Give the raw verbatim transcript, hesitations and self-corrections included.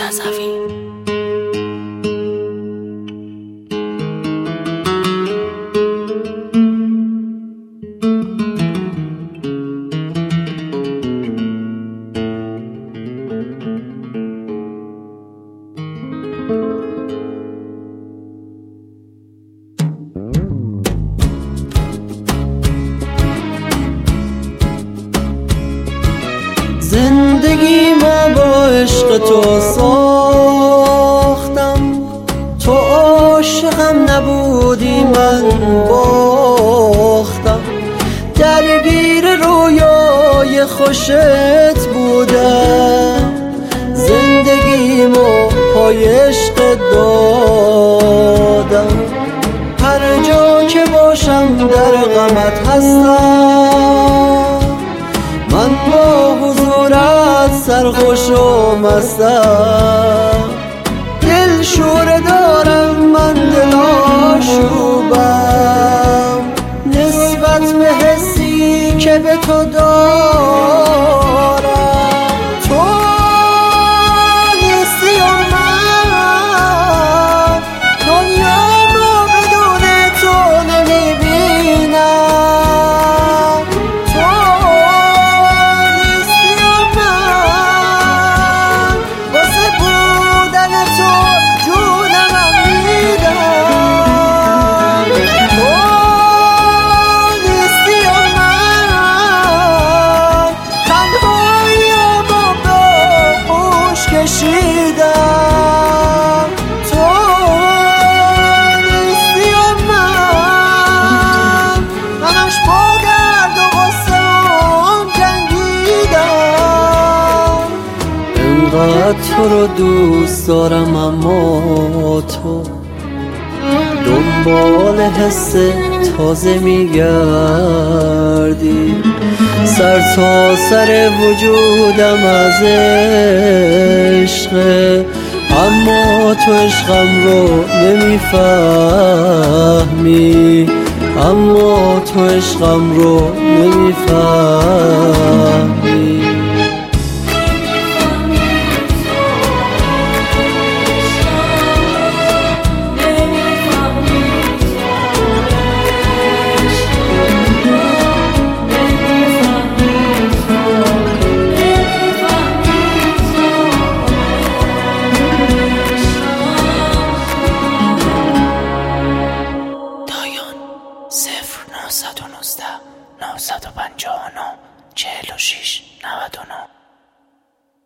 رضوی. زندگی ما با عشق تو ساختم، تو عاشقم نبودی من باختم، درگیر رویای خوشت بودم، زندگی ما پای عشق دادم، هر جا که باشم در غمت هستم، من با حضورت سرخوش و مستم، دل شوره دارم من دل آشوبم، نسبت به حسی که به تو دارم، تو نیستی و من دنیا رو بدون تو نمیبینم، تو تو رو دوست دارم، اما تو دنبال حس تازه میگردی، سر تا سر وجودم از عشقه، اما تو عشقم رو نمیفهمی، اما تو عشقم رو نمیفهمی. صفر نهصد و نوزده نهصد و پنجاه و نه چهل و شش نود و نه